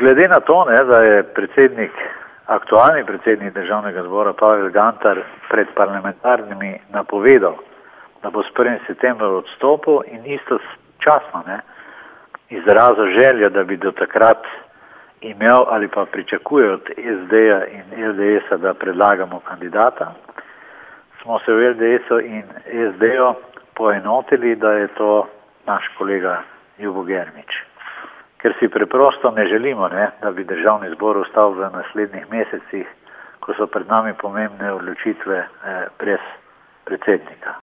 Glede na to, da je aktualni predsednik državnega zbora Pavel Gantar pred parlamentarnimi napovedal, da bo s 1. septembrom odstopil in istočasno izrazil željo, da bi do takrat imel ali pa pričakuje od SD-ja in LDS-a, da predlagamo kandidata, smo se v LDS-u in SD-ju poenotili, da je to naš kolega Ljubo Germič. Ker si preprosto ne želimo, da bi državni zbor ostal v naslednjih mesecih, ko so pred nami pomembne odločitve brez predsednika.